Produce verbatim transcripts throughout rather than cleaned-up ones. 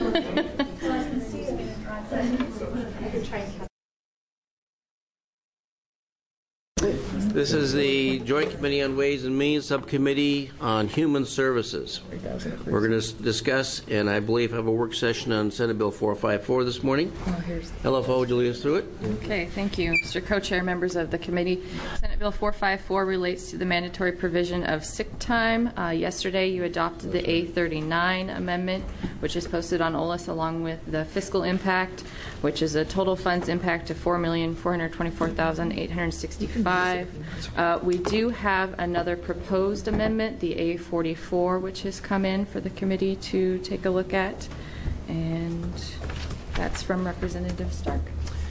This is the Joint Committee on Ways and Means Subcommittee on Human Services. We're going to discuss, and I believe have a work session on Senate Bill four fifty-four this morning. Oh, here's L F O, would you lead us through it? Okay, thank you, Mister Co-Chair, members of the committee. Senate Bill four fifty-four relates to the mandatory provision of sick time. Uh, yesterday, you adopted the A thirty-nine amendment, which is posted on O L A S, along with the fiscal impact, which is a total funds impact of four million four hundred twenty-four thousand eight hundred sixty-five dollars. Uh, we do have another proposed amendment, the A forty-four, which has come in for the committee to take a look at, and that's from Representative Stark.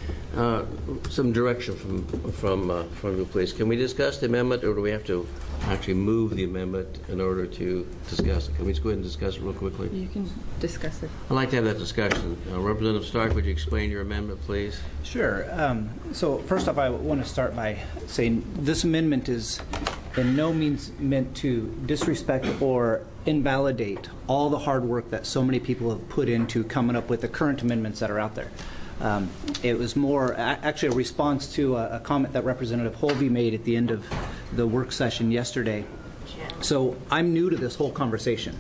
Uh, some direction from from uh, from you, please. Can we discuss the amendment, or do we have to actually move the amendment in order to discuss it? Can we just go ahead and discuss it real quickly? You can discuss it. I'd like to have that discussion. Uh, Representative Stark, would you explain your amendment, please? Sure. Um, so first off, I want to start by saying this amendment is in no means meant to disrespect or invalidate all the hard work that so many people have put into coming up with the current amendments that are out there. Um, it was more actually a response to a, a comment that Representative Holvey made at the end of the work session yesterday. So I'm new to this whole conversation,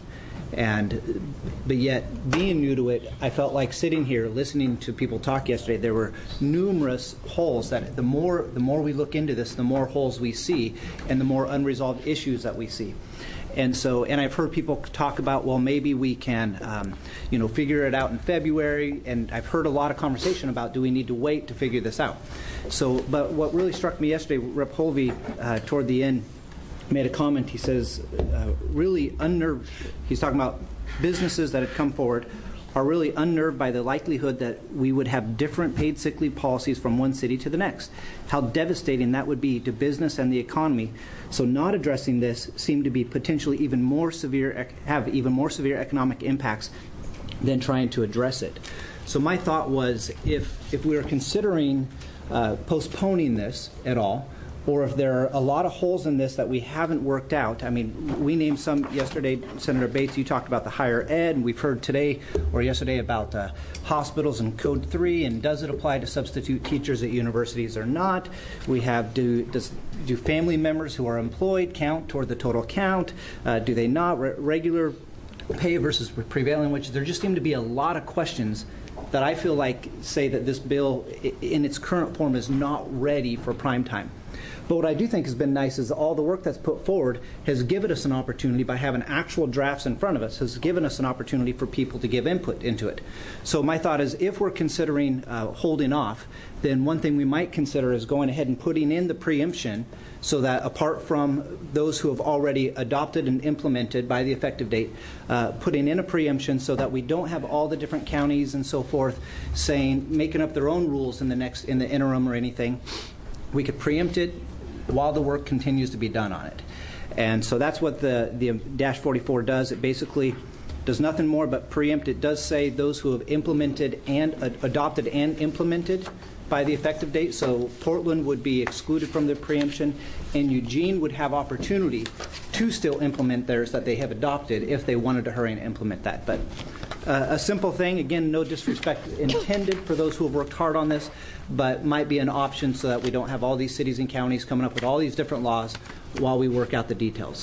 and but yet being new to it, I felt like sitting here listening to people talk yesterday. There were numerous holes that the more the more we look into this, the more holes we see, and the more unresolved issues that we see. And so, and I've heard people talk about, well, maybe we can, um, you know, figure it out in February. And I've heard a lot of conversation about, do we need to wait to figure this out? So, but what really struck me yesterday, Rep Holvey, uh, toward the end, made a comment. He says, uh, really unnerved. He's talking about businesses that had come forward are really unnerved by the likelihood that we would have different paid sick leave policies from one city to the next. How devastating that would be to business and the economy. So not addressing this seemed to be potentially even more severe, have even more severe economic impacts than trying to address it. So my thought was, if, if we are considering uh, postponing this at all, or if there are a lot of holes in this that we haven't worked out. I mean, we named some yesterday. Senator Bates, you talked about the higher ed, and we've heard today or yesterday about uh, hospitals and Code three, and does it apply to substitute teachers at universities or not? We have, do, does, do family members who are employed count toward the total count? Uh, do they not? Re- regular pay versus prevailing wages. There just seem to be a lot of questions that I feel like say that this bill in its current form is not ready for prime time. But what I do think has been nice is all the work that's put forward has given us an opportunity, by having actual drafts in front of us, has given us an opportunity for people to give input into it. So my thought is, if we're considering uh, holding off, then one thing we might consider is going ahead and putting in the preemption, so that apart from those who have already adopted and implemented by the effective date, uh, putting in a preemption so that we don't have all the different counties and so forth saying, making up their own rules in the next, in the interim or anything. We could preempt it while the work continues to be done on it. And so that's what the, the dash forty-four does. It basically does nothing more but preempt. It does say those who have implemented and uh, adopted and implemented by the effective date. So Portland would be excluded from the preemption, and Eugene would have opportunity to still implement theirs that they have adopted if they wanted to hurry and implement that. But uh, a simple thing, again, no disrespect intended for those who have worked hard on this, but might be an option so that we don't have all these cities and counties coming up with all these different laws while we work out the details.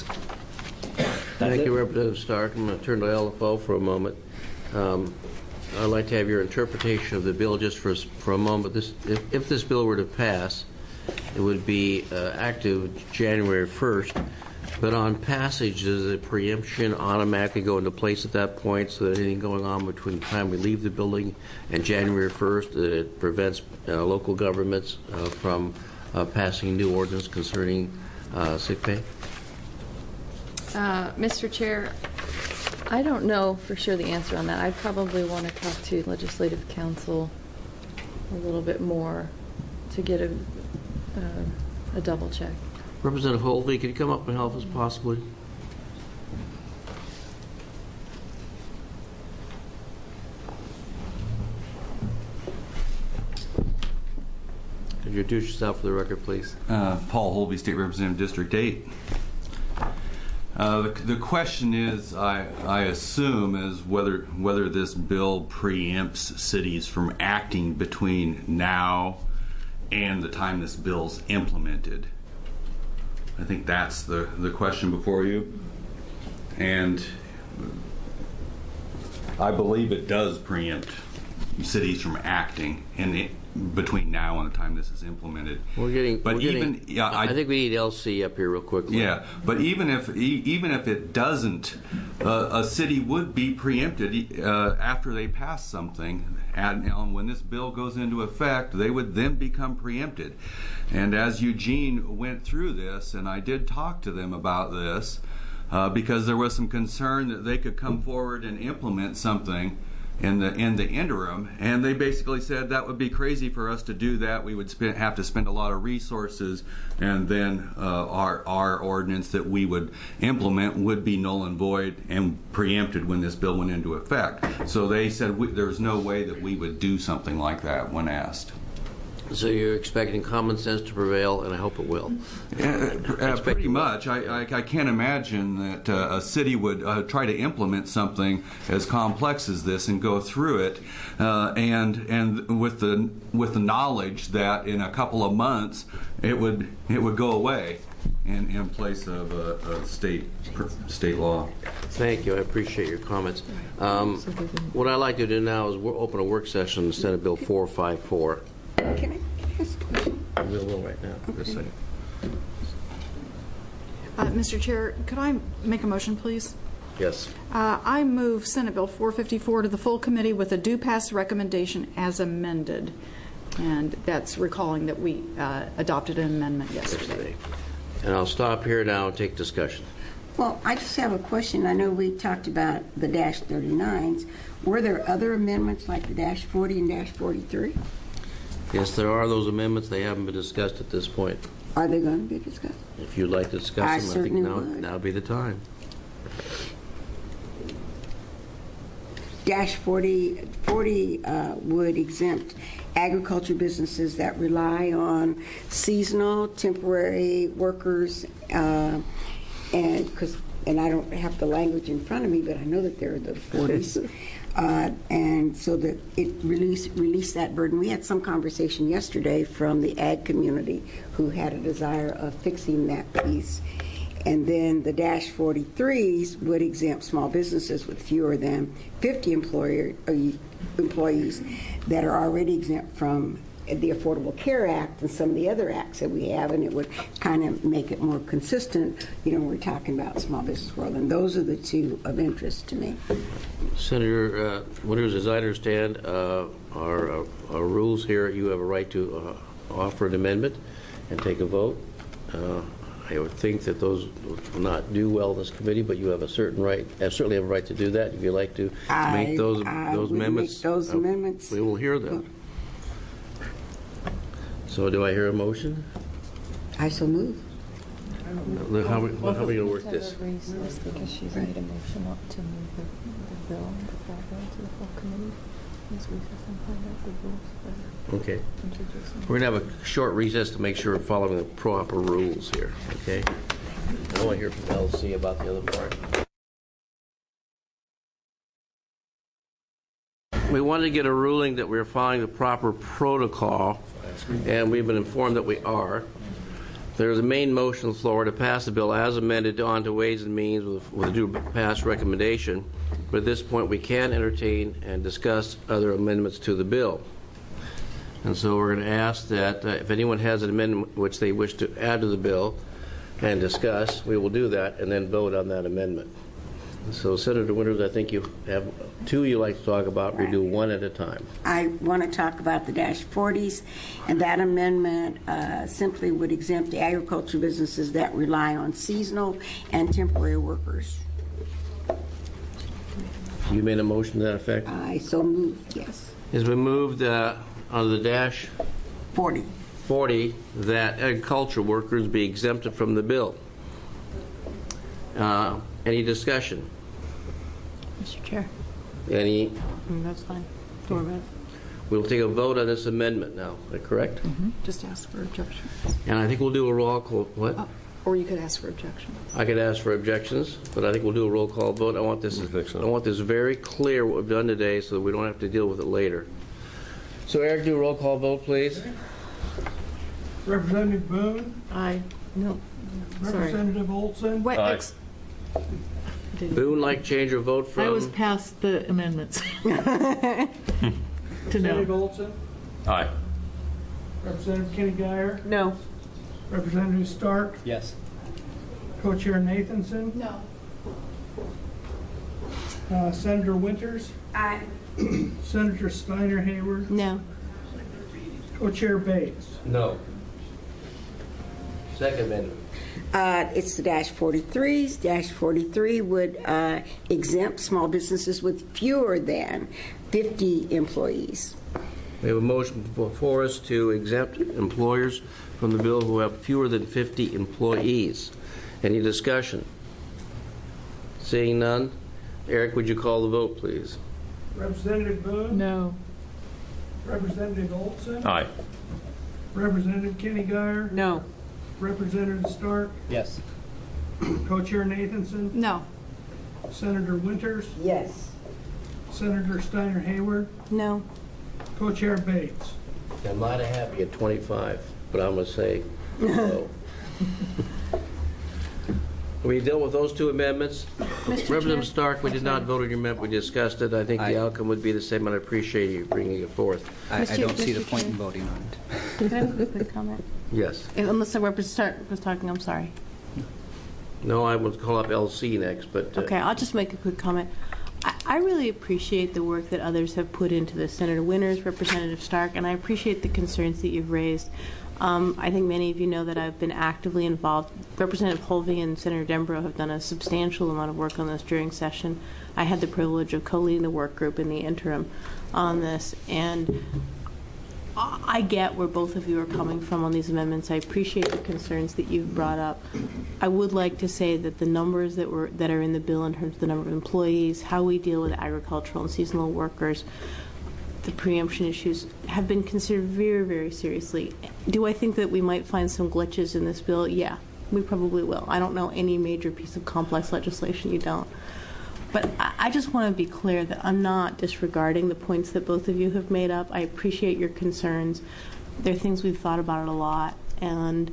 That's Thank it. you, Representative Stark. I'm going to turn to L F O for a moment. Um, I'd like to have your interpretation of the bill just for for a moment. This, if, if this bill were to pass, it would be uh, active January first. But on passage, does the preemption automatically go into place at that point, so that anything going on between the time we leave the building and January first, that it prevents uh, local governments uh, from uh, passing new ordinance concerning uh, sick pay? Uh, Mister Chair, I don't know for sure the answer on that. I'd probably want to talk to Legislative Council a little bit more to get a, uh, a double check. Representative Holvey, could you come up and help us possibly? Could you introduce yourself for the record, please? Uh, Paul Holvey, State Representative, District eight. Uh, the, the question is, I, I assume, is whether whether this bill preempts cities from acting between now and the time this bill's implemented. I think that's the, the question before you. And I believe it does preempt cities from acting in the, between now and the time this is implemented. We're getting, but we're even getting, yeah, I, I think we need L C up here real quickly. Yeah, but even if e- even if it doesn't, uh, a city would be preempted uh, after they pass something. And um, when this bill goes into effect, they would then become preempted. And as Eugene went through this, and I did talk to them about this, uh, because there was some concern that they could come forward and implement something in the in the interim, and they basically said that would be crazy for us to do that. We would spend, have to spend a lot of resources, and then uh, our our ordinance that we would implement would be null and void and preempted when this bill went into effect. So they said we, there's no way that we would do something like that when asked. So you're expecting common sense to prevail, and I hope it will. Uh, uh, pretty much. I, I, I can't imagine that uh, a city would uh, try to implement something as complex as this and go through it, uh, and and with the with the knowledge that in a couple of months it would it would go away in, in place of a, a state state law. Thank you. I appreciate your comments. Um, what I'd like to do now is we'll open a work session on Senate Bill four five four. Can I, can I ask a question? We will right now. Okay. Just a second. Uh, Mister Chair, could I make a motion, please? Yes. Uh, I move Senate Bill four fifty-four to the full committee with a due pass recommendation as amended. And that's recalling that we uh, adopted an amendment yesterday. And I'll stop here now and take discussion. Well, I just have a question. I know we talked about the dash thirty-nines. Were there other amendments like the dash forty and dash forty-three? Yes, there are those amendments. They haven't been discussed at this point. Are they going to be discussed? If you'd like to discuss I them, I think certainly now would. now would be the time. Dash forty, forty uh, would exempt agriculture businesses that rely on seasonal, temporary workers, uh, and because and I don't have the language in front of me, but I know that there are the forties. Uh, and so that it release release that burden. We had some conversation yesterday from the ag community who had a desire of fixing that piece. And then the dash forty-threes would exempt small businesses with fewer than fifty employer, uh, employees that are already exempt from the Affordable Care Act and some of the other acts that we have, and it would kind of make it more consistent. You know, we're talking about small business world, and those are the two of interest to me. Senator uh, Winters, as I understand uh, our, uh, our rules here, you have a right to uh, offer an amendment and take a vote. Uh, I would think that those will not do well in this committee, but you have a certain right, I certainly have a right to do that. If you'd like to I, make those, I those would amendments, make those uh, amendments. we will hear them. So do I hear a motion? I so move. How are we, how are we going to work this? Recess because she's made a motion not to move the, the bill before going to the full committee. Let's recess and find out the rules for Okay. introducing. We're going to have a short recess to make sure we're following the proper rules here, okay? I want to hear from L C about the other part. We wanted to get a ruling that we're following the proper protocol, and we've been informed that we are. There's a main motion on the floor to pass the bill as amended on to Ways and Means with, with a due pass recommendation. But at this point, we can entertain and discuss other amendments to the bill. And so we're going to ask that uh, if anyone has an amendment which they wish to add to the bill and discuss, we will do that and then vote on that amendment. So, Senator Winters, I think you have two you like to talk about. We do one at a time. I want to talk about the dash forties, and that amendment uh, simply would exempt the agriculture businesses that rely on seasonal and temporary workers. You made a motion to that effect? I so moved, yes. It's been moved uh, on the dash forty. forty that agriculture workers be exempted from the bill. Uh, any discussion? Mister Chair. Any? Mm, that's fine. Go ahead. We'll take a vote on this amendment now. Is that correct? Mm-hmm. Just ask for objection. And I think we'll do a roll call. What? Oh, Or you could ask for objection. I could ask for objections, but I think we'll do a roll call vote. I want this, I think so. I want this very clear what we've done today so that we don't have to deal with it later. So Eric, do a roll call vote, please. Representative Boone, Aye. No. Sorry. Representative Olson, Wait, Aye. ex- Boone, like change your vote from... I was past the amendments. To Representative no. Olson, Aye. Representative Kenny Guyer, No. Representative Stark, Yes. Co-Chair Nathanson, No. uh, Senator Winters, Aye. Senator Steiner Hayward, No. Co-Chair Bates. No. Second amendment. Uh, It's the dash forty-threes. Dash forty-three would uh, exempt small businesses with fewer than fifty employees. We have a motion before us to exempt employers from the bill who have fewer than fifty employees. Any discussion? Seeing none, Eric, would you call the vote, please? Representative Boone, No. Representative Olson, Aye. Representative Kenny Guyer, No. Representative Stark, Yes. Co-Chair Nathanson, No. Senator Winters, Yes. Senator Steiner Hayward, No. Co-Chair Bates. I'm mighty happy at twenty-five, but I'm going to say no. We dealt with those two amendments. Representative Stark, we did not vote on your amendment. We discussed it. I think the I- outcome would be the same, and I appreciate you bringing it forth. I, I Mister don't see the Mister point in Chair. voting on it. Can I have a quick comment? Yes. Unless the representative was talking, I'm sorry. No, I will call up L C next, but... uh, Okay, I'll just make a quick comment. I, I really appreciate the work that others have put into this. Senator Winters, Representative Stark, and I appreciate the concerns that you've raised. Um, I think many of you know that I've been actively involved. Representative Holvey and Senator Dembro have done a substantial amount of work on this during session. I had the privilege of co-leading the work group in the interim on this, and I I get where both of you are coming from on these amendments. I appreciate the concerns that you've brought up. I would like to say that the numbers that were that are in the bill in terms of the number of employees, how we deal with agricultural and seasonal workers, the preemption issues have been considered very, very seriously. Do I think that we might find some glitches in this bill? Yeah, we probably will. I don't know any major piece of complex legislation you don't. But I I just want to be clear that I'm not disregarding the points that both of you have made up. I appreciate your concerns. They're things we've thought about it a lot, and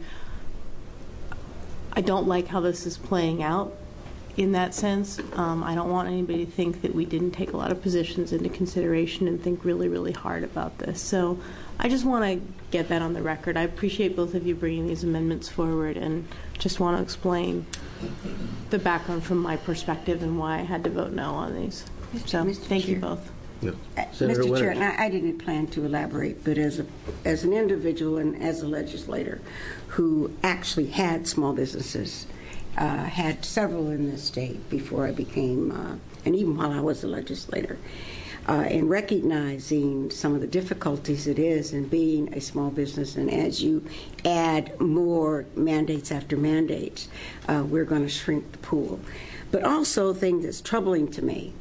I don't like how this is playing out in that sense. Um, I don't want anybody to think that we didn't take a lot of positions into consideration and think really, really hard about this. So I just want to get that on the record. I appreciate both of you bringing these amendments forward, and just want to explain the background from my perspective and why I had to vote no on these. So Mister thank you Chair. both. No. Uh, Senator Mister Chair, Winters. and I, I didn't plan to elaborate, but as a as an individual and as a legislator who actually had small businesses, uh, had several in this state before I became, uh, and even while I was a legislator, uh, and recognizing some of the difficulties it is in being a small business, and as you add more mandates after mandates, uh, we're going to shrink the pool. But also a thing that's troubling to me,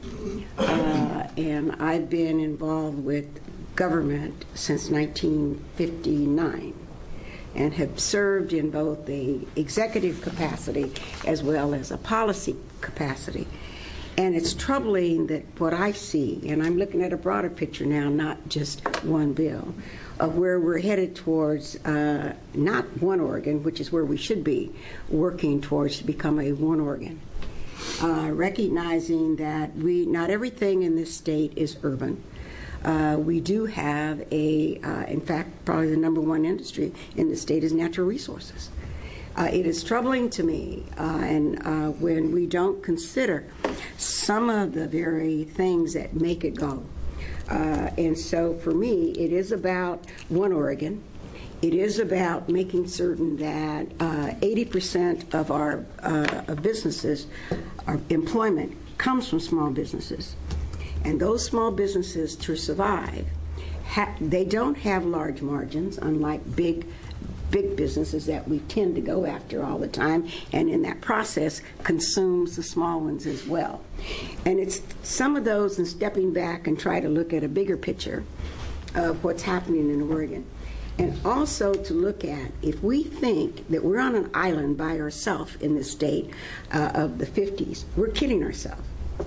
uh, and I've been involved with government since nineteen fifty-nine and have served in both the executive capacity as well as a policy capacity. And it's troubling that what I see, and I'm looking at a broader picture now, not just one bill, of where we're headed towards uh, not one Oregon, which is where we should be working towards to become a one Oregon. Uh, recognizing that we not everything in this state is urban. Uh, we do have a, uh, in fact, probably the number one industry in the state is natural resources. Uh, it is troubling to me, uh, and uh, when we don't consider some of the very things that make it go. Uh, and so for me, it is about one Oregon. It is about making certain that uh, eighty percent of our uh, of businesses, our employment, comes from small businesses. And those small businesses, to survive, ha- they don't have large margins, unlike big big businesses that we tend to go after all the time, and in that process consumes the small ones as well. And it's some of those, and stepping back and try to look at a bigger picture of what's happening in Oregon. And also to look at, if we think that we're on an island by ourselves in this state uh, of the fifties, we're kidding ourselves.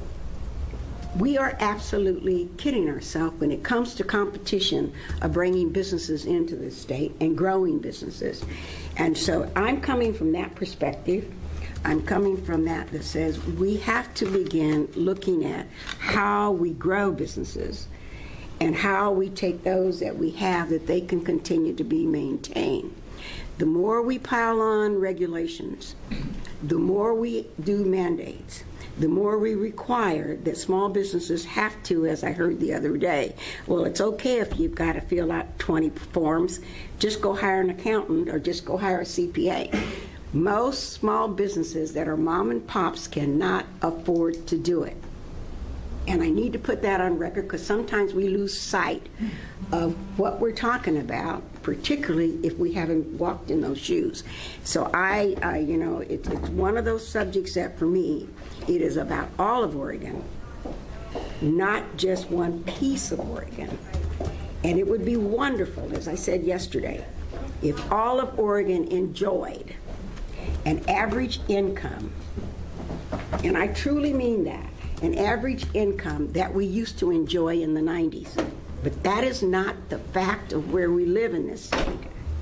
We are absolutely kidding ourselves when it comes to competition of bringing businesses into this state and growing businesses. And so I'm coming from that perspective. I'm coming from that that says we have to begin looking at how we grow businesses and how we take those that we have that they can continue to be maintained. The more we pile on regulations, the more we do mandates, the more we require that small businesses have to, as I heard the other day, well, it's okay if you've got to fill out twenty forms, just go hire an accountant or just go hire a C P A. Most small businesses that are mom and pops cannot afford to do it. And I need to put that on record because sometimes we lose sight of what we're talking about, particularly if we haven't walked in those shoes. So I, uh, you know, it, it's one of those subjects that for me, it is about all of Oregon, not just one piece of Oregon. And it would be wonderful, as I said yesterday, if all of Oregon enjoyed an average income, and I truly mean that, an average income that we used to enjoy in the nineties. But that is not the fact of where we live in this state.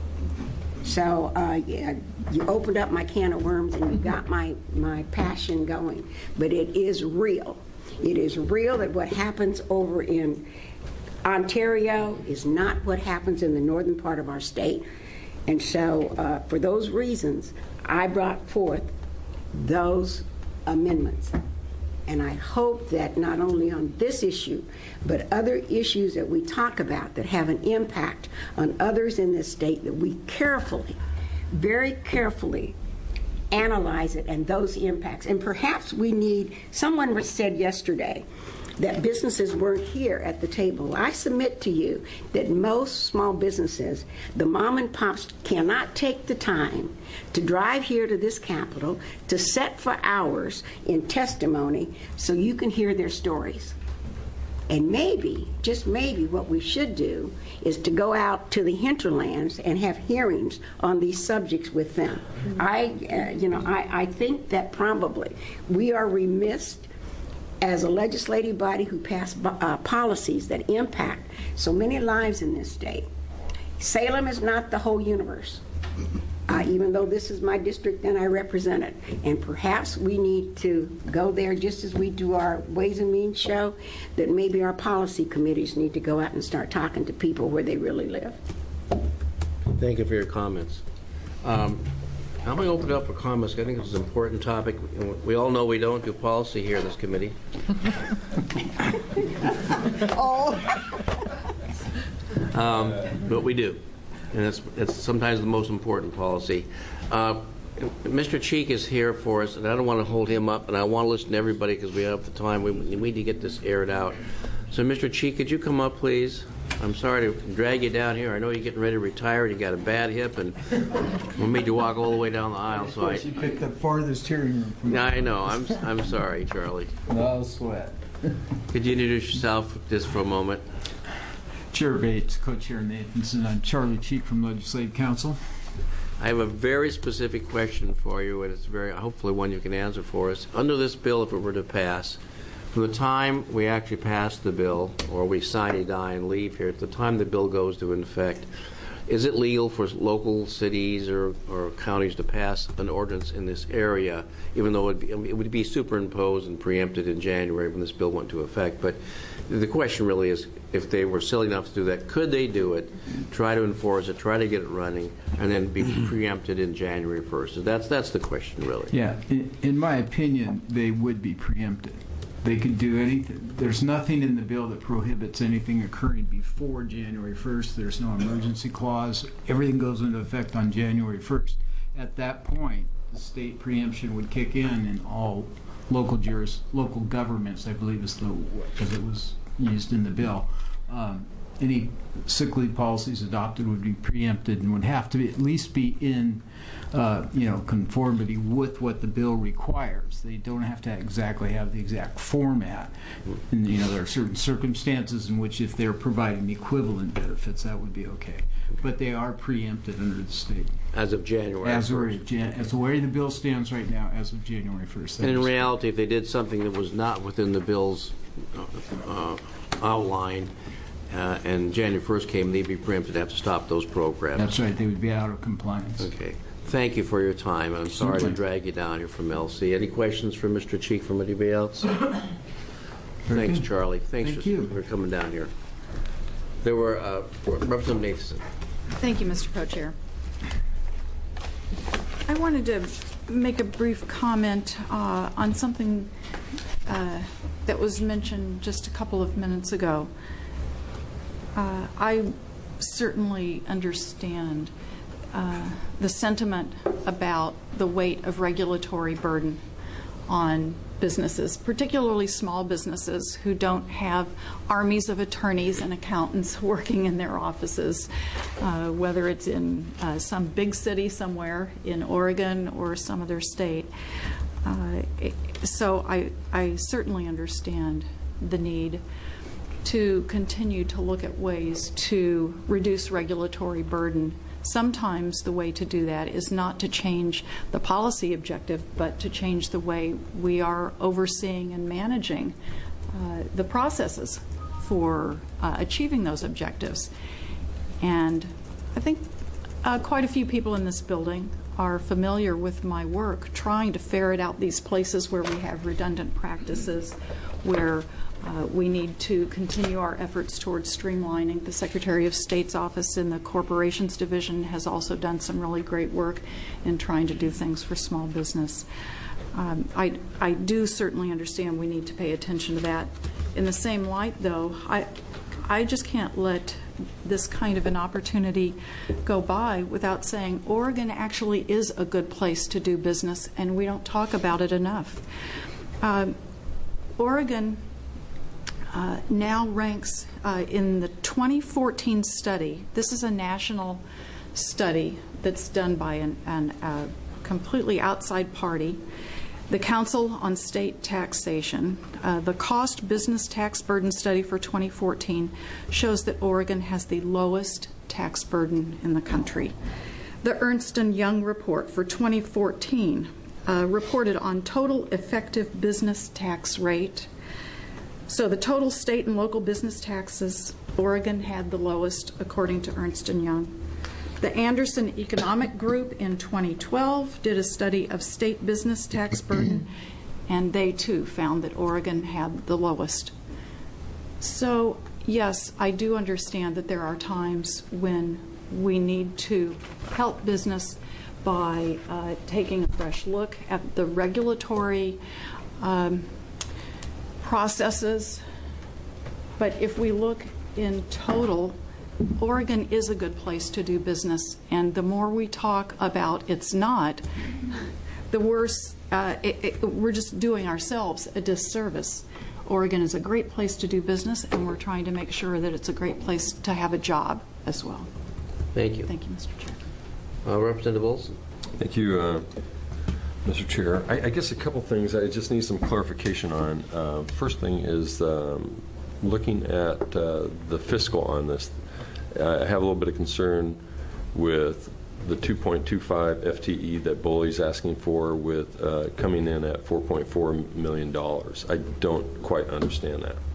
So uh, yeah, you opened up my can of worms and you got my, my passion going. But it is real. It is real that what happens over in Ontario is not what happens in the northern part of our state. And so uh, for those reasons, I brought forth those amendments. And I hope that not only on this issue, but other issues that we talk about that have an impact on others in this state, that we carefully, very carefully analyze it and those impacts. And perhaps we need, someone said yesterday that businesses weren't here at the table. I submit to you that most small businesses, the mom and pops, cannot take the time to drive here to this Capitol to sit for hours in testimony so you can hear their stories. And maybe, just maybe, what we should do is to go out to the hinterlands and have hearings on these subjects with them. Mm-hmm. I, uh, you know, I, I think that probably we are remiss as a legislative body who pass uh, policies that impact so many lives in this state. Salem is not the whole universe, uh, even though this is my district and I represent it. And perhaps we need to go there just as we do our Ways and Means show, that maybe our policy committees need to go out and start talking to people where they really live. Thank you for your comments. Um, I'm going to open it up for comments. I think this is an important topic. We all know we don't do policy here in this committee. Oh. Um, but we do. And it's, it's sometimes the most important policy. Uh, Mister Cheek is here for us, and I don't want to hold him up, and I want to listen to everybody because we have the time. We, we need to get this aired out. So, Mister Cheek, could you come up, please? I'm sorry to drag you down here. I know you're getting ready to retire. You got a bad hip, and we made you walk all the way down the aisle. So I. You picked the farthest hearing room from me. I know. I'm I'm sorry, Charlie. No sweat. Could you introduce yourself just for a moment? Chair Bates, Co-Chair Nathanson. I'm Charlie Cheek from Legislative Council. I have a very specific question for you, and it's very hopefully one you can answer for us. Under this bill, if it were to pass, from the time we actually pass the bill, or we sign, die, and leave here, at the time the bill goes to effect, is it legal for local cities or, or counties to pass an ordinance in this area, even though it would, be, it would be superimposed and preempted in January when this bill went into effect? But the question really is, if they were silly enough to do that, could they do it, try to enforce it, try to get it running, and then be preempted in January first? So that's, that's the question, really. Yeah, in, in my opinion, they would be preempted. They could do anything. There's nothing in the bill that prohibits anything occurring before January first. There's no emergency clause. Everything goes into effect on January first. At that point, the state preemption would kick in in all local juris, local governments, I believe is the, because it was used in the bill. Um, any sick leave policies adopted would be preempted and would have to be, at least be in uh, you know, conformity with what the bill requires. They don't have to exactly have the exact format. And, you know, there are certain circumstances in which if they're providing equivalent benefits, that would be okay. But they are preempted under the state. As of January As, first. or, as the way the bill stands right now, as of January first. And in reality, if they did something that was not within the bill's uh, outline, uh, and January first came, they'd be preempted, have to stop those programs. That's right. They would be out of compliance. Okay. Thank you for your time. I'm sorry Certainly. to drag you down here from L C. Any questions for Mister Cheek from anybody else? Thanks, good. Charlie. Thanks Thank for, you. for coming down here. There were uh, Representative Nathanson. Thank you, Mister Co-Chair. I wanted to make a brief comment uh, on something uh, that was mentioned just a couple of minutes ago. Uh, I certainly understand uh, the sentiment about the weight of regulatory burden on businesses, particularly small businesses who don't have armies of attorneys and accountants working in their offices, uh, whether it's in uh, some big city somewhere in Oregon or some other state. Uh, it, so I, I certainly understand the need to continue to look at ways to reduce regulatory burden. Sometimes the way to do that is not to change the policy objective, but to change the way we are overseeing and managing uh, the processes for uh, achieving those objectives. And I think uh, quite a few people in this building are familiar with my work trying to ferret out these places where we have redundant practices, where Uh, we need to continue our efforts towards streamlining. The Secretary of State's office in the Corporations Division has also done some really great work in trying to do things for small business. Um, I, I do certainly understand we need to pay attention to that. In the same light, though, I, I just can't let this kind of an opportunity go by without saying Oregon actually is a good place to do business, and we don't talk about it enough. Um, Oregon Uh, now ranks uh, in the twenty fourteen study. This is a national study that's done by an, an uh, completely outside party, the Council on State Taxation. Uh, the cost business tax burden study for twenty fourteen shows that Oregon has the lowest tax burden in the country. The Ernst and Young report for twenty fourteen uh, reported on total effective business tax rate. So the total state and local business taxes, Oregon had the lowest according to Ernst and Young. The Anderson Economic Group in twenty twelve did a study of state business tax burden, and they too found that Oregon had the lowest. So yes, I do understand that there are times when we need to help business by uh, taking a fresh look at the regulatory um, processes, but if we look in total, Oregon is a good place to do business, and the more we talk about it's not, the worse uh, it, it, we're just doing ourselves a disservice. Oregon is a great place to do business, and we're trying to make sure that it's a great place to have a job as well. Thank you. Thank you, Mister Chair. Uh, Representative Olson. Thank you, uh, Mister Chair. I, I guess a couple things I just need some clarification on. Uh, first thing is um, looking at uh, the fiscal on this. I have a little bit of concern with the two point two five F T E that Bully's asking for, with uh, coming in at four point four million dollars. I don't quite understand that.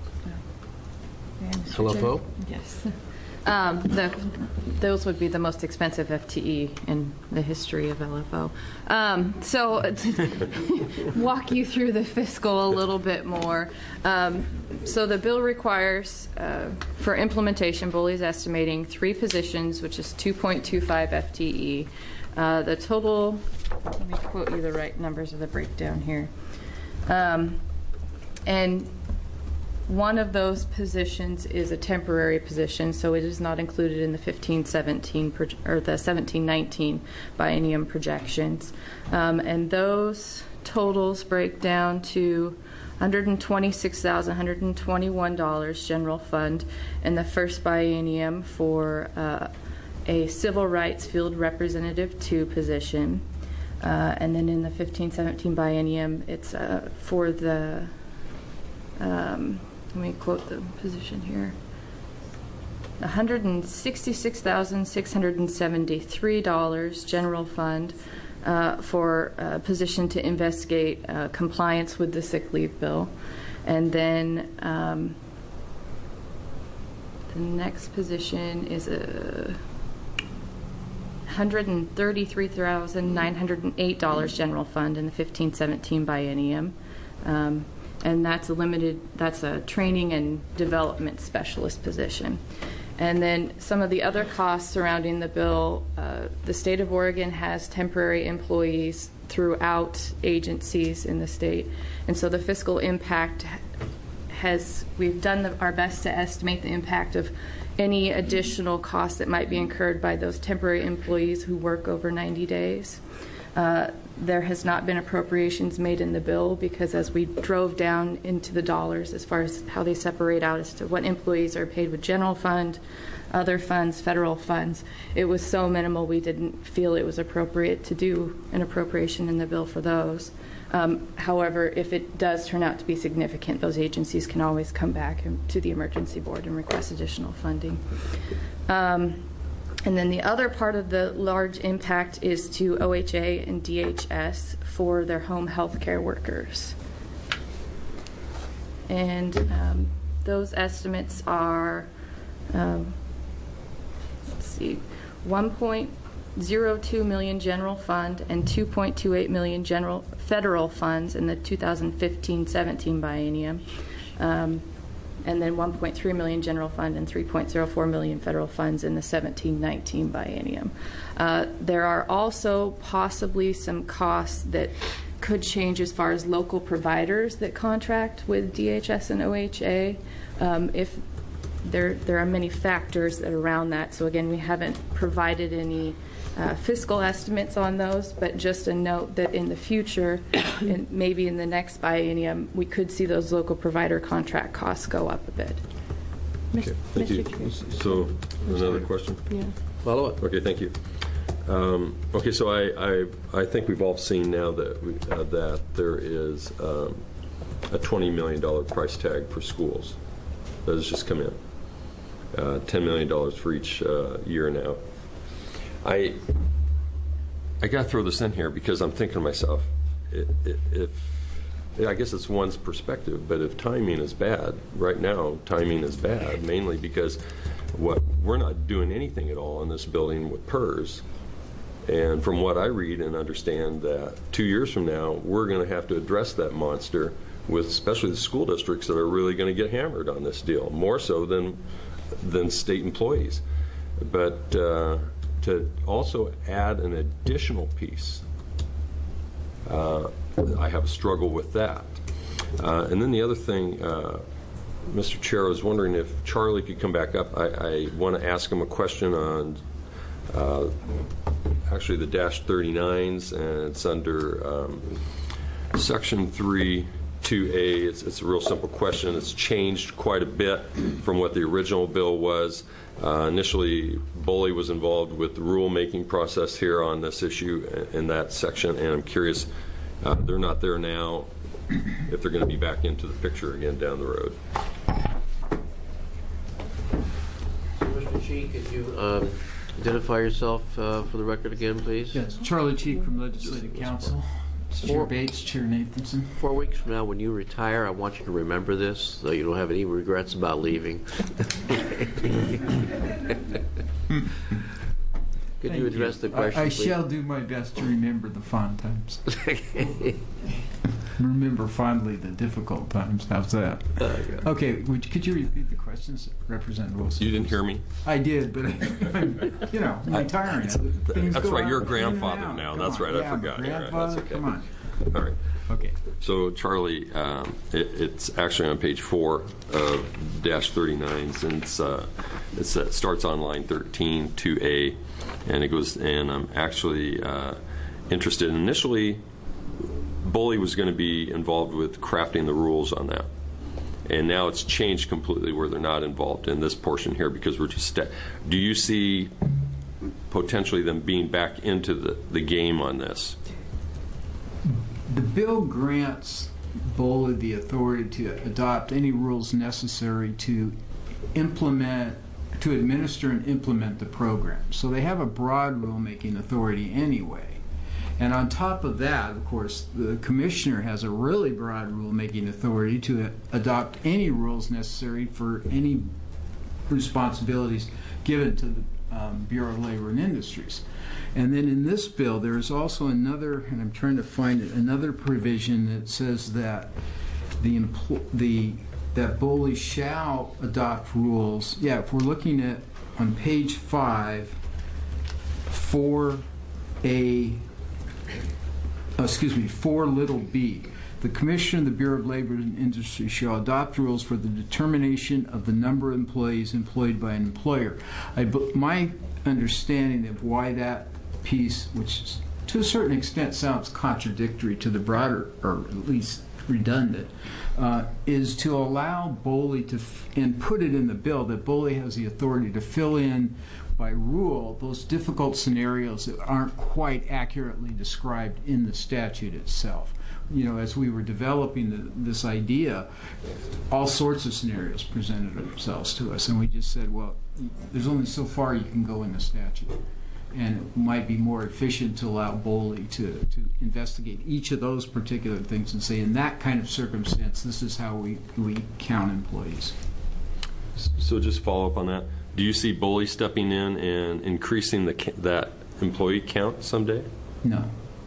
L F O? Yes. Um, the, those would be the most expensive F T E in the history of L F O. Um, so to walk you through the fiscal a little bit more. Um, so the bill requires, uh, for implementation, Bully's estimating three positions, which is two point two five F T E. Uh, the total, let me quote you the right numbers of the breakdown here. Um, and one of those positions is a temporary position, so it is not included in the fifteen seventeen or the seventeen nineteen biennium projections. Um, and those totals break down to hundred twenty-six thousand one hundred twenty-one dollars general fund in the first biennium for uh, a civil rights field representative two position. Uh, and then in the fifteen seventeen biennium, it's uh, for the, um, let me quote the position here, one hundred sixty-six thousand six hundred seventy-three dollars general fund uh, for a position to investigate uh, compliance with the sick leave bill. And then um, the next position is a one hundred thirty-three thousand nine hundred eight dollars general fund in the fifteen seventeen biennium. Um, and that's a limited, that's a training and development specialist position. And then some of the other costs surrounding the bill, uh, the state of Oregon has temporary employees throughout agencies in the state. And so the fiscal impact has, we've done the, our best to estimate the impact of any additional costs that might be incurred by those temporary employees who work over ninety days. Uh, there has not been appropriations made in the bill because as we drove down into the dollars as far as how they separate out as to what employees are paid with general fund, other funds, federal funds, it was so minimal we didn't feel it was appropriate to do an appropriation in the bill for those. Um, however, if it does turn out to be significant, those agencies can always come back to the emergency board and request additional funding. Um, and then the other part of the large impact is to O H A and D H S for their home health care workers. And um, those estimates are, um, let's see, one point zero two million general fund and two point two eight million general federal funds in the two thousand fifteen seventeen biennium, um, and then one point three million general fund and three point zero four million federal funds in the seventeen nineteen biennium. Uh, there are also possibly some costs that could change as far as local providers that contract with D H S and O H A. Um, if there there are many factors that are around that, so again, we haven't provided any Uh, fiscal estimates on those, but just a note that in the future, and maybe in the next biennium, we could see those local provider contract costs go up a bit. Okay, thank you. So, another question? Yeah. Follow up. Okay, thank you. Um, okay, so I, I I think we've all seen now that we, uh, that there is um, a twenty million dollars price tag for schools that has just come in. Uh, ten million dollars for each uh, year now. I I got to throw this in here because I'm thinking to myself, if, if I guess it's one's perspective, but if timing is bad, right now timing is bad, mainly because what we're not doing anything at all in this building with P E R S. And from what I read and understand, that two years from now, we're going to have to address that monster with especially the school districts that are really going to get hammered on this deal, more so than, than state employees. But uh, to also add an additional piece, uh, I have a struggle with that. Uh, and then the other thing, uh, Mister Chair, I was wondering if Charlie could come back up. I, I want to ask him a question on uh, actually the dash thirty-nines, and it's under um, section three two A. It's, it's a real simple question. It's changed quite a bit from what the original bill was. Uh, initially, Boley was involved with the rulemaking process here on this issue in that section, and I'm curious, uh, they're not there now, if they're going to be back into the picture again down the road. Mister Cheek, could you um, identify yourself uh, for the record again, please? Yes, Charlie Cheek from Legislative Council. Chair Bates, Chair Nathanson. Four weeks from now, when you retire, I want you to remember this so you don't have any regrets about leaving. Could you address the question, I, I please? shall do my best to remember the fond times. Remember fondly the difficult times. How's that? Uh, yeah. Okay, would, could you repeat the questions, Representative Wilson? You didn't hear me? I did, but I'm, you know, I'm retiring. Things That's go right, out, you're a in and grandfather out. now. Come That's on. right, I Yeah, I'm a forgot. All right, that's grandfather. okay. Come on. All right. Okay. So, Charlie, um, it, it's actually on page four of dash thirty-nines, and it's, uh, it's, uh, it starts on line thirteen, two A, and it goes, and I'm actually uh, interested. Initially, Boley was going to be involved with crafting the rules on that. And now it's changed completely where they're not involved in this portion here because we're just, sta- do you see potentially them being back into the, the game on this? The bill grants Boley the authority to adopt any rules necessary to implement, to administer and implement the program. So they have a broad rulemaking authority anyway. And on top of that, of course, the commissioner has a really broad rulemaking authority to adopt any rules necessary for any responsibilities given to the um, Bureau of Labor and Industries. And then in this bill, there is also another, and I'm trying to find it, another provision that says that the empl- the that Boley shall adopt rules. Yeah, if we're looking at on page five, four A. Oh, excuse me, four little b. The Commissioner of the Bureau of Labor and Industry shall adopt rules for the determination of the number of employees employed by an employer. I, my understanding of why that piece, which to a certain extent sounds contradictory to the broader, or at least redundant, uh, is to allow Boley to, f- and put it in the bill, that Boley has the authority to fill in by rule those difficult scenarios that aren't quite accurately described in the statute itself. You know, as we were developing the, this idea, all sorts of scenarios presented themselves to us, and we just said, well, there's only so far you can go in the statute. And it might be more efficient to allow Boley to, to investigate each of those particular things and say, in that kind of circumstance, this is how we, we count employees. So just follow up on that. Do you see Boley stepping in and increasing the that employee count someday? No.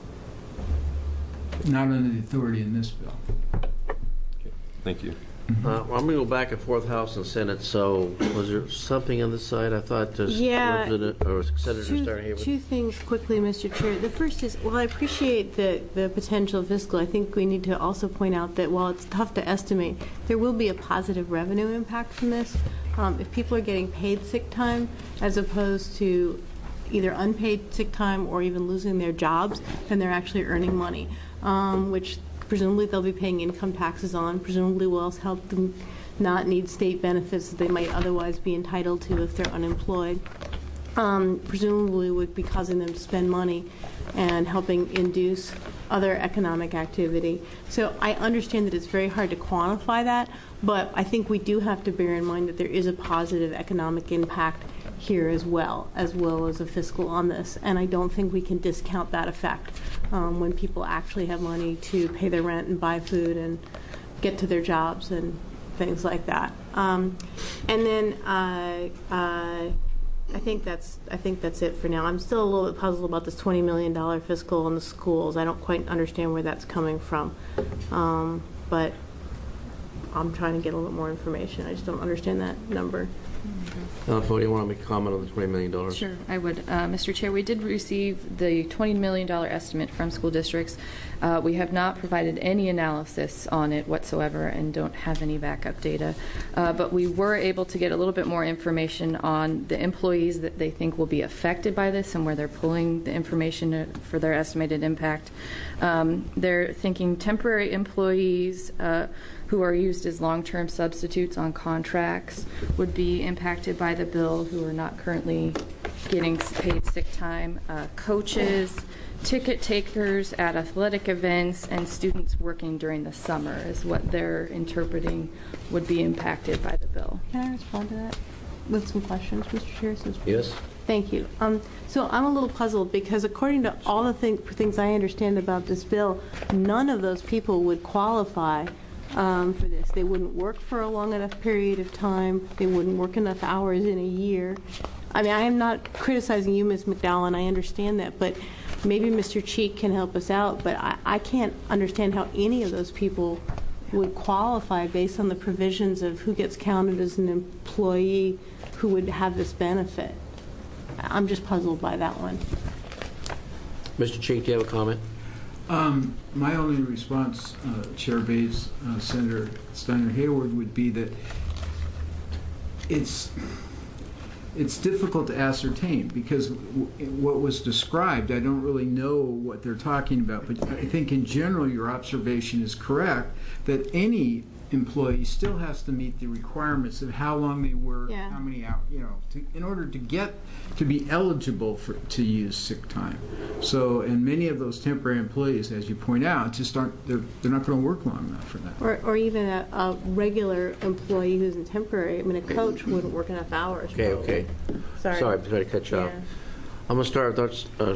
Not under the authority in this bill. Okay. Thank you. Uh, well, I'm going to go back and forth, House and Senate. So, was there something on this side? I thought this Yeah. Representative or Senator Two, Steiner Hayward. two things quickly, Mister Chair. The first is, well, I appreciate the, the potential fiscal. I think we need to also point out that while it's tough to estimate, there will be a positive revenue impact from this. Um, if people are getting paid sick time as opposed to either unpaid sick time or even losing their jobs, then they're actually earning money, um, which presumably they'll be paying income taxes on, presumably will help them not need state benefits that they might otherwise be entitled to if they're unemployed. Um, presumably would be causing them to spend money and helping induce other economic activity. So I understand that it's very hard to quantify that, but I think we do have to bear in mind that there is a positive economic impact here as well, as well as a fiscal on this. And I don't think we can discount that effect um, when people actually have money to pay their rent and buy food and get to their jobs and things like that. Um, and then uh, uh, I think that's I think that's it for now. I'm still a little bit puzzled about this twenty million dollars fiscal on the schools. I don't quite understand where that's coming from, um, but I'm trying to get a little bit more information. I just don't understand that number. Elfo, do you want to make a comment on the twenty million dollars? Sure, I would. Uh, Mister Chair, we did receive the twenty million dollars estimate from school districts. Uh, we have not provided any analysis on it whatsoever and don't have any backup data. Uh, but we were able to get a little bit more information on the employees that they think will be affected by this and where they're pulling the information for their estimated impact. Um, they're thinking temporary employees uh, who are used as long-term substitutes on contracts would be impacted by the bill, who are not currently getting paid sick time, uh, coaches, ticket takers at athletic events, and students working during the summer is what they're interpreting would be impacted by the bill. Can I respond to that with some questions, Mister Chair? Since Yes. Thank you. Um, so I'm a little puzzled because according to all the thing, things I understand about this bill, none of those people would qualify um, for this. They wouldn't work for a long enough period of time. They wouldn't work enough hours in a year. I mean, I am not criticizing you, Miz McDowell, and I understand that, but maybe Mister Cheek can help us out. But I, I can't understand how any of those people would qualify based on the provisions of who gets counted as an employee who would have this benefit. I'm just puzzled by that one. Mister Cheek, do you have a comment? Um, my only response, uh, Chair Bates, uh, Senator Steiner Hayward, would be that it's it's difficult to ascertain because w- what was described, I don't really know what they're talking about, but I think in general your observation is correct that any employee still has to meet the requirements of how long they work, Yeah. how many hours, you know, to, in order to get to be eligible for to use sick time. So, and many of those temporary employees, as you point out, just aren't they're, they're not going to work long enough for that. Or, or even a, a regular employee who's in temporary. I mean, a coach wouldn't work enough hours. Okay, probably. okay. Sorry. Sorry, I'm trying to cut you off. Yeah. I'm going to start with, uh,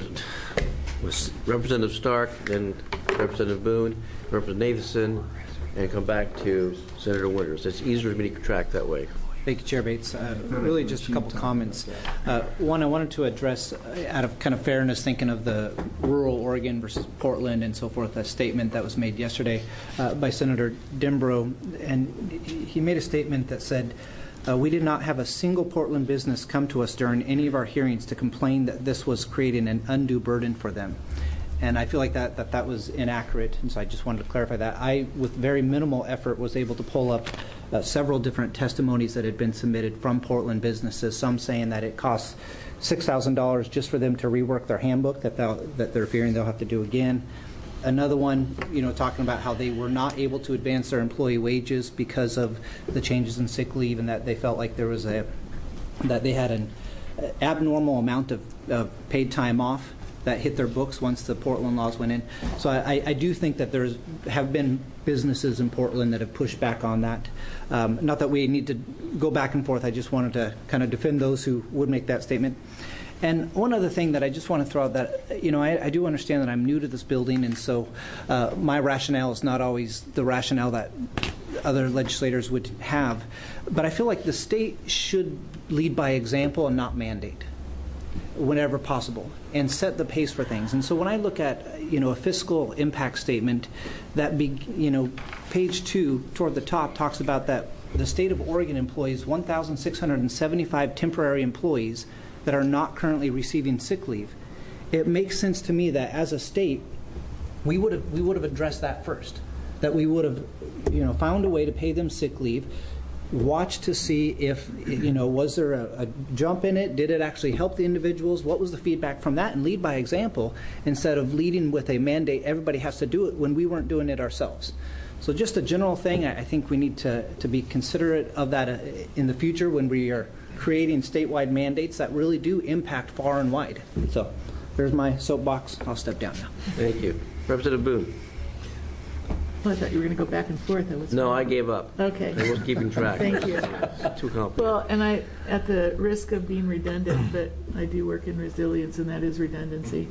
with Representative Stark, then Representative Boone, Representative Nathanson, and come back to Senator Winters. It's easier for me to keep track that way. Thank you, Chair Bates. Uh, really just a couple comments. Uh, one, I wanted to address, uh, out of kind of fairness, thinking of the rural Oregon versus Portland and so forth, a statement that was made yesterday uh, by Senator Dimbro. And he made a statement that said, uh, we did not have a single Portland business come to us during any of our hearings to complain that this was creating an undue burden for them. And I feel like that, that that was inaccurate, and so I just wanted to clarify that. I, with very minimal effort, was able to pull up uh, several different testimonies that had been submitted from Portland businesses, some saying that it costs six thousand dollars just for them to rework their handbook, that, that they're fearing they'll have to do again. Another one, you know, talking about how they were not able to advance their employee wages because of the changes in sick leave, and that they felt like there was a, that they had an abnormal amount of, of paid time off that hit their books once the Portland laws went in. So I, I do think that there's have been businesses in Portland that have pushed back on that. Um, not that we need to go back and forth. I just wanted to kind of defend those who would make that statement. And one other thing that I just want to throw out that, you know, I, I do understand that I'm new to this building, and so uh, my rationale is not always the rationale that other legislators would have. But I feel like the state should lead by example and not mandate whenever possible, and set the pace for things. And so when I look at, you know, a fiscal impact statement, that be, you know, page two toward the top talks about that the state of Oregon employs one thousand six hundred seventy-five temporary employees that are not currently receiving sick leave. It makes sense to me that as a state, we would have we would have addressed that first. That we would have, you know, found a way to pay them sick leave. Watch to see if, you know, was there a, a jump in it? Did it actually help the individuals? What was the feedback from that? And lead by example instead of leading with a mandate. Everybody has to do it when we weren't doing it ourselves. So just a general thing, I think we need to, to be considerate of that in the future when we are creating statewide mandates that really do impact far and wide. So there's my soapbox. I'll step down now. Thank you. Representative Boone. Well, I thought you were going to go back and forth. I was No, I gave up. Okay. I wasn't keeping track. Thank you. It's too complicated. Well, and I, at the risk of being redundant, but I do work in resilience, and that is redundancy.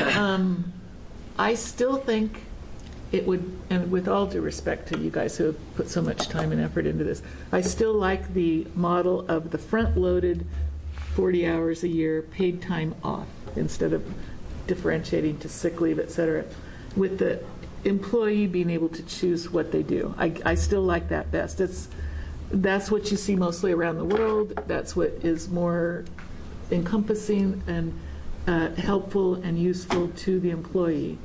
Um, I still think it would, and with all due respect to you guys who have put so much time and effort into this, I still like the model of the front-loaded forty hours a year paid time off instead of differentiating to sick leave, et cetera, with the employee being able to choose what they do. I, I still like that best. It's, that's what you see mostly around the world. That's what is more encompassing and uh, helpful and useful to the employee.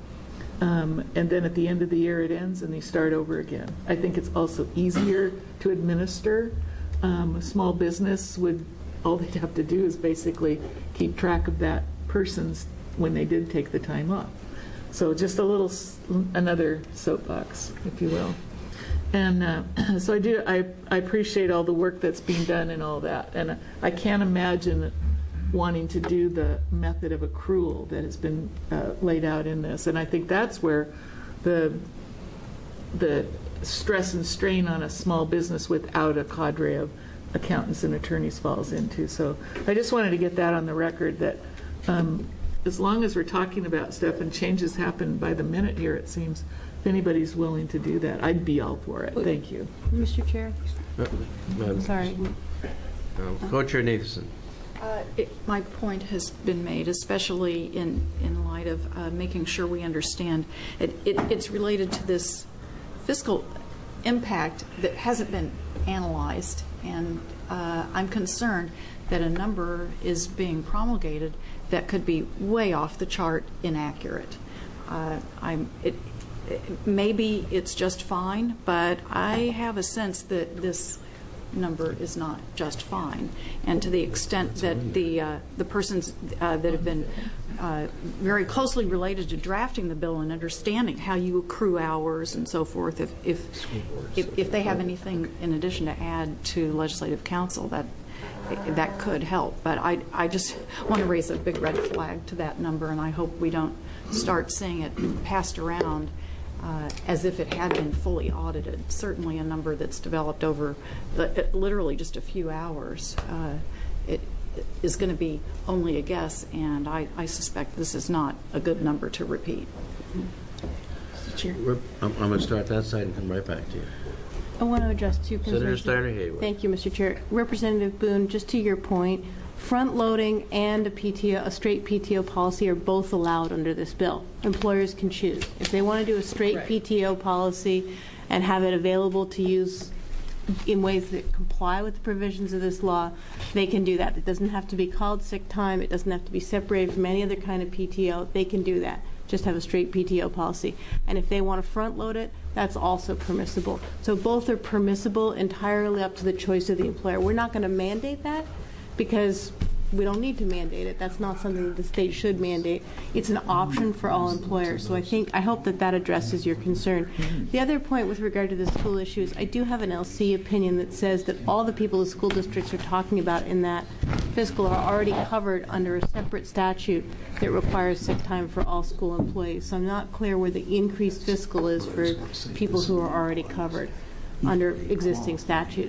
Um, and then at the end of the year it ends and they start over again. I think it's also easier to administer. Um, a small business would, all they'd have to do is basically keep track of that person's when they did take the time off. So just a little, another soapbox, if you will. And uh, so I do, I, I appreciate all the work that's being done and all that. And I can't imagine wanting to do the method of accrual that has been uh, laid out in this. And I think that's where the, the stress and strain on a small business without a cadre of accountants and attorneys falls into. So I just wanted to get that on the record that um, as long as we're talking about stuff and changes happen by the minute here, it seems, if anybody's willing to do that, I'd be all for it. Thank you. Mister Chair? Uh, uh, Sorry. uh, Co-Chair Nathanson. Uh, it, my point has been made, especially in, in light of uh, making sure we understand. It, it, it's related to this fiscal impact that hasn't been analyzed, and uh, I'm concerned that a number is being promulgated that could be way off the chart inaccurate. Uh, I'm, it, it, maybe it's just fine, but I have a sense that this number is not just fine. And to the extent that the uh, the persons uh, that have been uh, very closely related to drafting the bill and understanding how you accrue hours and so forth, if if if, if they have anything in addition to add to legislative council, that that could help. But I I just want to raise a big red flag to that number, and I hope we don't start seeing it passed around Uh, as if it had been fully audited. Certainly a number that's developed over the, literally just a few hours. Uh, it, it is going to be only a guess, and I, I suspect this is not a good number to repeat. Mister Chair. I'm, I'm going to start that side and come right back to you. I want to address two concerns. Senator Steiner Haywood. Thank you, Mister Chair. Representative Boone, just to your point, front-loading and a P T O, a straight P T O policy are both allowed under this bill. Employers can choose. If they want to do a straight right. P T O policy and have it available to use in ways that comply with the provisions of this law, they can do that. It doesn't have to be called sick time. It doesn't have to be separated from any other kind of P T O. They can do that. Just have a straight P T O policy. And if they want to front-load it, that's also permissible. So both are permissible, entirely up to the choice of the employer. We're not going to mandate that, because we don't need to mandate it. That's not something that the state should mandate. It's an option for all employers. So I think, I hope that that addresses your concern. The other point with regard to the school issue is I do have an L C opinion that says that all the people the school districts are talking about in that fiscal are already covered under a separate statute that requires sick time for all school employees. So I'm not clear where the increased fiscal is for people who are already covered under existing statute.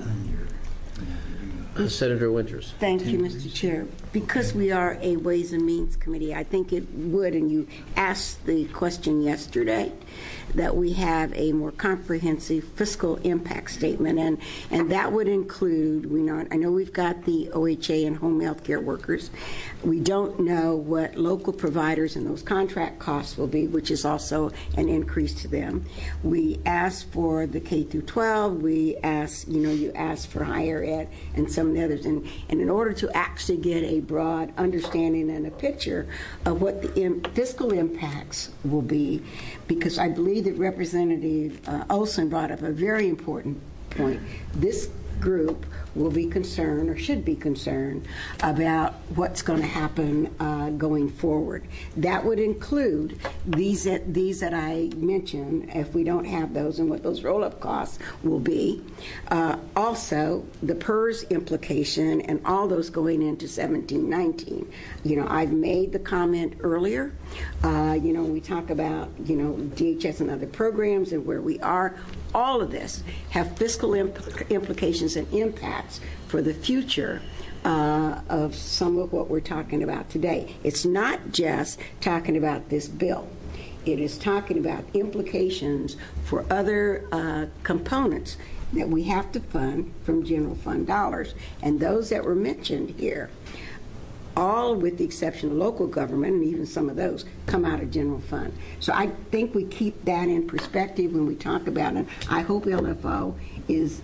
Uh, Senator Winters. Thank you, Mister Chair. Because we are a Ways and Means Committee, I think it would, and you asked the question yesterday, that we have a more comprehensive fiscal impact statement, and, and that would include, we know, I know we've got the O H A and home health care workers. We don't know what local providers and those contract costs will be, which is also an increase to them. We asked for the K through twelve. We asked, you know, you asked for higher ed and some of the others. And, and in order to actually get a broad understanding and a picture of what the im- fiscal impacts will be, because I believe that Representative uh, Olson brought up a very important point. This group will be concerned, or should be concerned, about what's going to happen uh, going forward. That would include these that, these that I mentioned, if we don't have those, and what those roll-up costs will be. Uh, also, the P E R S implication and all those going into seventeen nineteen. You know, I've made the comment earlier. Uh, you know, we talk about, you know, D H S and other programs and where we are. All of this have fiscal imp- implications and impacts for the future uh, of some of what we're talking about today. It's not just talking about this bill. It is talking about implications for other uh, components that we have to fund from general fund dollars. And those that were mentioned here, all with the exception of local government, and even some of those, come out of general fund. So I think we keep that in perspective when we talk about it. I hope L F O is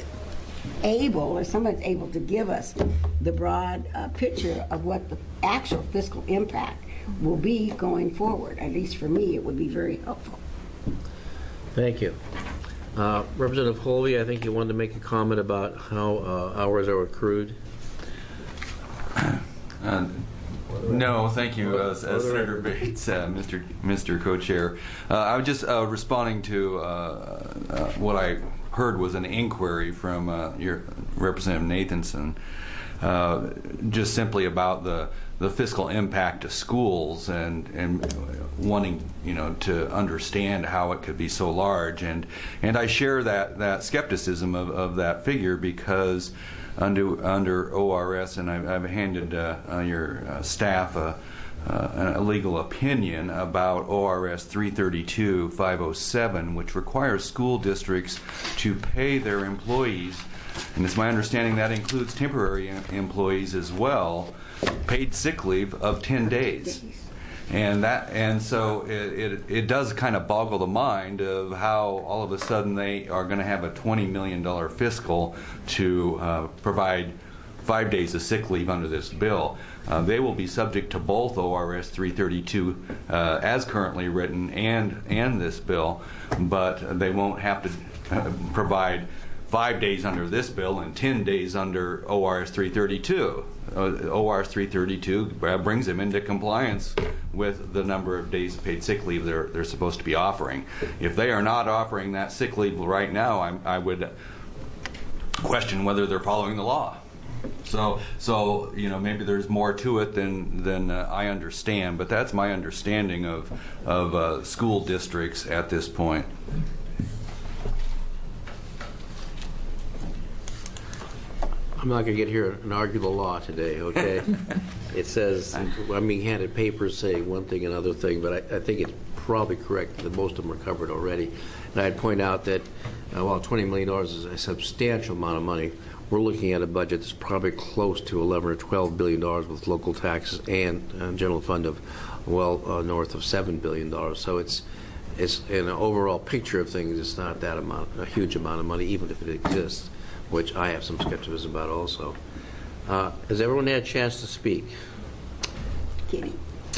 able, or somebody's able to give us the broad uh, picture of what the actual fiscal impact will be going forward. At least for me, it would be very helpful. Thank you. Uh, Representative Holvey, I think you wanted to make a comment about how uh, hours are accrued. Uh, no, thank you, uh, uh, Senator Bates, uh, Mister Mister Co-Chair. Uh, I was just uh, responding to uh, uh, what I heard was an inquiry from uh, your Representative Nathanson, uh, just simply about the the fiscal impact to schools and and wanting, you know, to understand how it could be so large, and and I share that that skepticism of, of that figure, because under under O R S, and I've, I've handed uh, uh, your uh, staff a, uh, a legal opinion about O R S three thirty-two five oh seven, which requires school districts to pay their employees, and it's my understanding that includes temporary employees as well, paid sick leave of ten days. And that, and so it, it, it does kind of boggle the mind of how all of a sudden they are going to have a twenty million dollars fiscal to uh, provide five days of sick leave under this bill. Uh, they will be subject to both O R S three thirty-two uh, as currently written and and this bill, but they won't have to uh, provide five days under this bill and ten days under O R S three thirty-two. Uh, O R S three thirty-two brings them into compliance with the number of days of paid sick leave they're, they're supposed to be offering. If they are not offering that sick leave right now, I'm, I would question whether they're following the law. So, so you know, maybe there's more to it than than uh, I understand, but that's my understanding of of uh, school districts at this point. I'm not going to get here and argue the law today, okay? It says, I'm being handed papers saying one thing, another thing, but I, I think it's probably correct that most of them are covered already. And I'd point out that uh, while twenty million dollars is a substantial amount of money, we're looking at a budget that's probably close to eleven or twelve billion dollars with local taxes and uh, general fund of well uh, north of seven billion dollars. So it's it's in an overall picture of things, it's not that amount, a huge amount of money, even if it exists, which I have some skepticism about also. Uh, has everyone had a chance to speak? Kitty.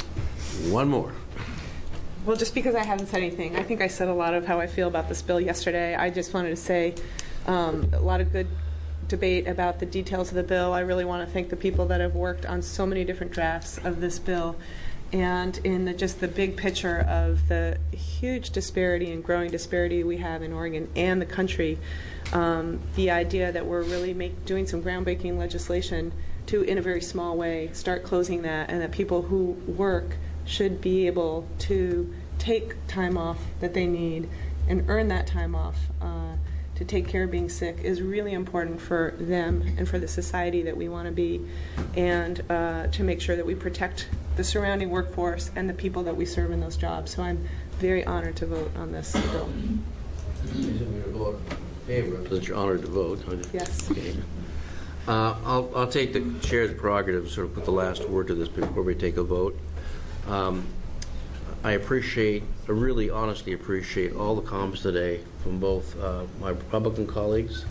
One more. Well, just because I haven't said anything, I think I said a lot of how I feel about this bill yesterday. I just wanted to say um, a lot of good debate about the details of the bill. I really want to thank the people that have worked on so many different drafts of this bill. And in the, just the big picture of the huge disparity and growing disparity we have in Oregon and the country, um, the idea that we're really make, doing some groundbreaking legislation to, in a very small way, start closing that, and that people who work should be able to take time off that they need and earn that time off uh, to take care of being sick is really important for them and for the society that we want to be, and uh, to make sure that we protect the surrounding workforce and the people that we serve in those jobs. So I'm very honored to vote on this bill. You're going to vote in favor, since you're honored to vote. Yes. Okay. Uh, I'll, I'll take the chair's prerogative to sort of put the last word to this before we take a vote. Um, I appreciate, I really honestly appreciate all the comments today from both uh, my Republican colleagues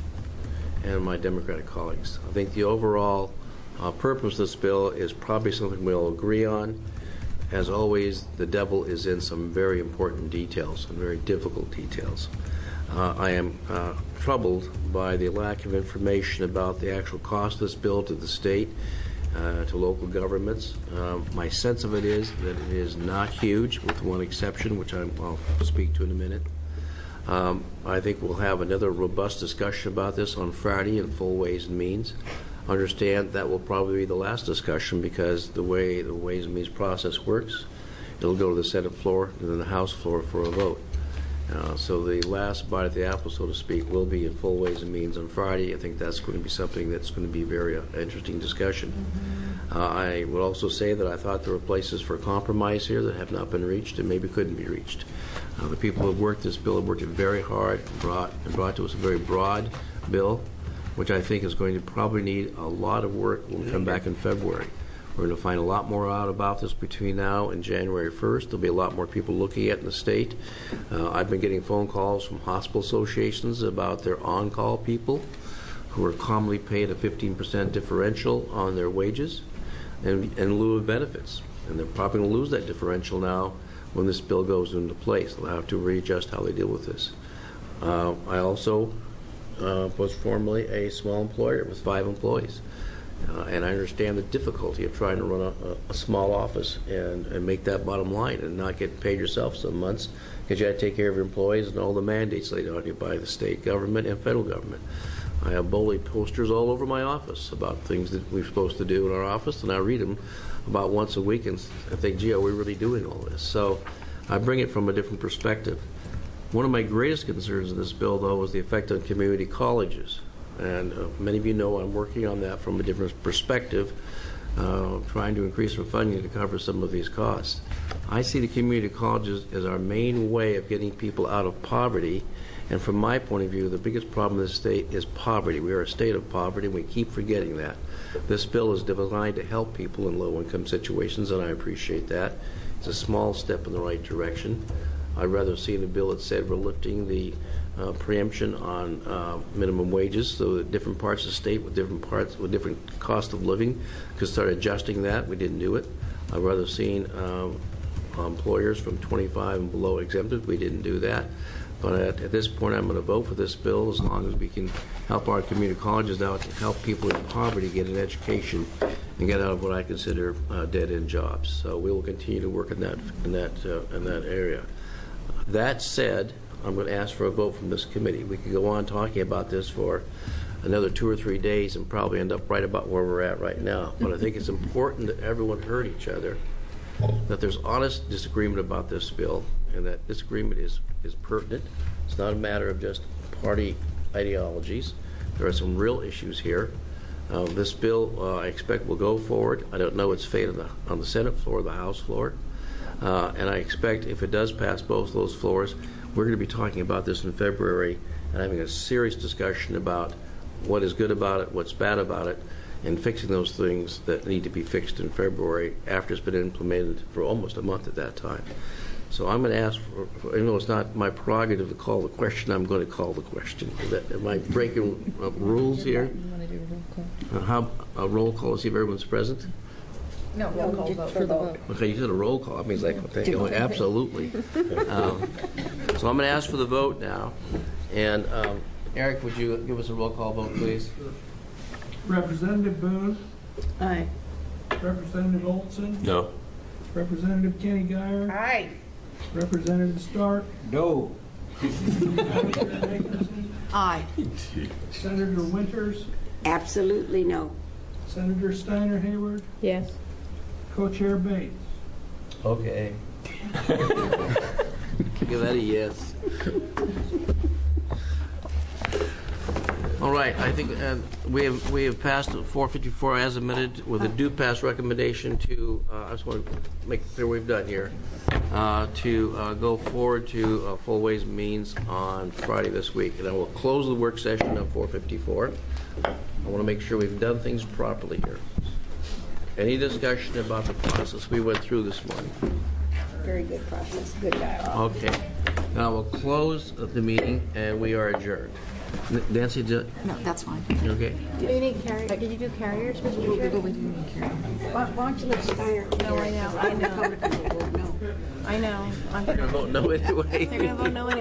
and my Democratic colleagues. I think the overall uh, purpose of this bill is probably something we'll agree on. As always, the devil is in some very important details and very difficult details. Uh, I am uh, troubled by the lack of information about the actual cost of this bill to the state, uh, to local governments. Uh, my sense of it is that it is not huge, with one exception, which I'm, I'll speak to in a minute. Um, I think we'll have another robust discussion about this on Friday in full Ways and Means. Understand that will probably be the last discussion, because the way the Ways and Means process works, it'll go to the Senate floor and then the House floor for a vote. Uh, so the last bite at the apple, so to speak, will be in full Ways and Means on Friday. I think that's going to be something that's going to be a very uh, interesting discussion. Mm-hmm. uh, I would also say that I thought there were places for compromise here that have not been reached and maybe couldn't be reached. Uh, the people who have worked this bill have worked it very hard and brought, and brought to us a very broad bill, which I think is going to probably need a lot of work when we come back in February. We're going to find a lot more out about this between now and January first. There'll be a lot more people looking at it in the state. Uh, I've been getting phone calls from hospital associations about their on-call people who are commonly paid a fifteen percent differential on their wages in, in lieu of benefits. And they're probably going to lose that differential now when this bill goes into place. They'll have to readjust how they deal with this. Uh, I also uh, was formerly a small employer with five employees. Uh, and I understand the difficulty of trying to run a, a small office and, and make that bottom line and not get paid yourself some months, because you have to take care of your employees and all the mandates laid on you by the state government and federal government. I have bully posters all over my office about things that we're supposed to do in our office, and I read them about once a week and I think, gee, are we really doing all this? So I bring it from a different perspective. One of my greatest concerns in this bill, though, was the effect on community colleges. And uh, many of you know I'm working on that from a different perspective, uh, trying to increase our funding to cover some of these costs. I see the community colleges as our main way of getting people out of poverty. And from my point of view, the biggest problem in this state is poverty. We are a state of poverty, and we keep forgetting that. This bill is designed to help people in low-income situations, and I appreciate that. It's a small step in the right direction. I'd rather see in a bill that said we're lifting the Uh, preemption on uh, minimum wages, so that different parts of the state with different parts with different cost of living could start adjusting that. We didn't do it. I'd rather seen um, employers from twenty-five and below exempted. We didn't do that. But at, at this point, I'm going to vote for this bill as long as we can help our community colleges out to help people in poverty get an education and get out of what I consider uh, dead-end jobs. So we will continue to work in that in that uh, in that area. That said, I'm going to ask for a vote from this committee. We could go on talking about this for another two or three days and probably end up right about where we're at right now. But I think it's important that everyone heard each other, that there's honest disagreement about this bill, and that disagreement is, is pertinent. It's not a matter of just party ideologies. There are some real issues here. Uh, this bill, uh, I expect, will go forward. I don't know its fate on the, on the Senate floor or the House floor. Uh, and I expect if it does pass both those floors, we're going to be talking about this in February and having a serious discussion about what is good about it, what's bad about it, and fixing those things that need to be fixed in February after it's been implemented for almost a month at that time. So I'm going to ask for, for even though it's not my prerogative to call the question, I'm going to call the question. Is that, am I breaking uh, rules here? You want to do a roll call? Uh, how a roll call, see if everyone's present? No, roll call vote. For the vote. Okay, you said a roll call. I mean, it's like, okay, oh, absolutely. Um, so I'm going to ask for the vote now. And um, Eric, would you give us a roll call vote, please? Representative Boone, Aye. Representative Olson, No. Representative Kenny Guyer, Aye. Representative Stark, No. Co-Chair Nathanson, Aye. Senator Winters, Absolutely no. Senator Steiner Hayward, Yes. Co-Chair Bates. Okay. Give that a yes. All right, I think uh, we have we have passed four fifty-four as amended with a due pass recommendation to, uh, I just want to make clear we've done here, uh, to uh, go forward to uh, full Ways and Means on Friday this week. And I will close the work session on four fifty-four. I want to make sure we've done things properly here. Any discussion about the process we went through this morning? Very good process, good dialogue. Okay. Now we'll close the meeting and we are adjourned. N- Nancy, do, No, that's fine. okay. Do you need carrier? Did you do carriers, Mister Chair? Why why don't you let Steiner? No, I know, I know. No. I know. I'm You're gonna vote no anyway. They're going to vote no anyway.